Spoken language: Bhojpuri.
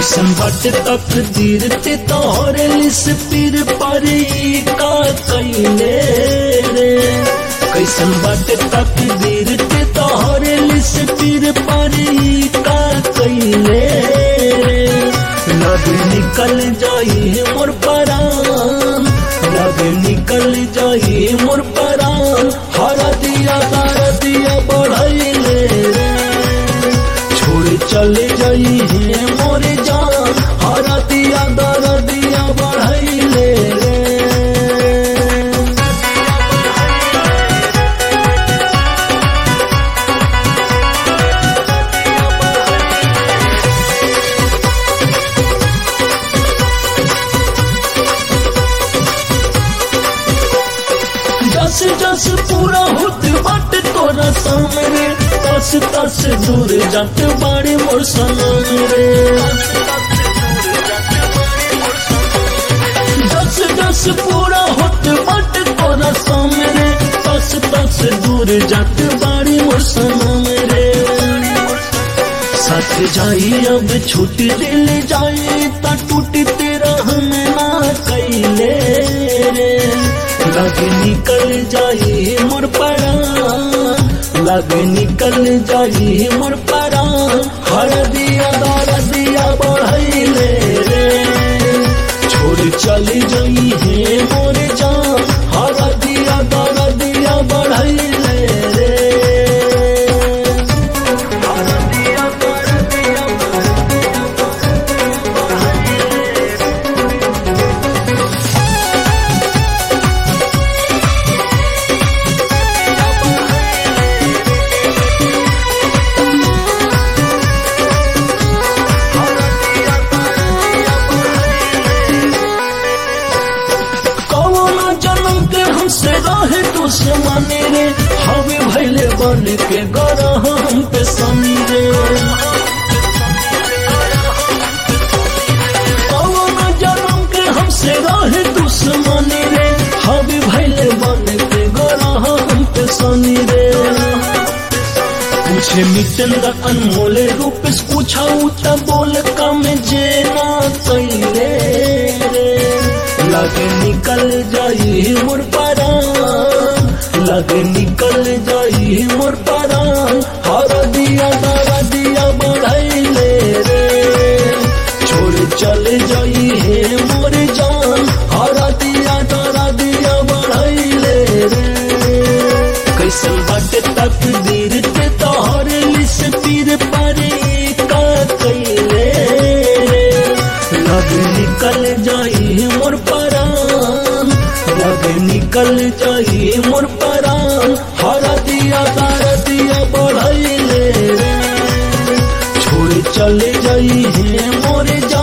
कैसन बाटे तकदीर ते तोहरे लिस पीर परी का कैले रे। कैसन बाटे तकदीर ते तोहरे लिस पीर परी का कैले रे। लग निकल जाई मोर परान, लग निकल जाई मोर परान, हरा दिया तार दिया बढ़ैले रे। छोड़ चले जाई है मोरे जान, हरा दिया दर दिया बढ़ैले रे। जस जस पूरा होत बाटे तोरा सामने, तस तस दूर जात बाड़े मोर सनम रे। जस जस पूरा होत बाटे तोरा सामने, तस तस दूर जात बाड़े मोर सनम रे। साथ जाई अब छूट दिल जाई ता टूट तेरा हम ना कैले रे। लग निकल जाई मोर परान, लग निकल जाई मोर परान, हर दिया दर दिया बढ़ैले रे। छोड़ चली जाई है मोर जान, हर दिया दर दिया बढ़ैले रे। हर दिया दर दिया से रहे दुश्मनी रे, हवे भैले बन के गरह हम पे सनी रे। कौन जन्म के हमसे रहे दुश्मनी रे, हवे भैले बन के गरह हम पे सनी रे। पूछे मिटेंद्र अनमोल रूप से पूछाऊ त बोल कम जेना कैले रे। लग निकल जाई मोर परान, लग निकल जाई मोर परान, हर दिया दर दिया बढ़ैले रे। छोड़ चले जाई है मोर जान, हर दिया दर दिया बढ़ैले रे। कैसन बाटे तकदीर ते तोहरे लिस पीर परी का कैले रे। लग निकल जाई मोर परान, लग निकल जाई मोर परान, हरा दिया तार दिया बढ़ैले रे। छोड़ चले जाई है मोरे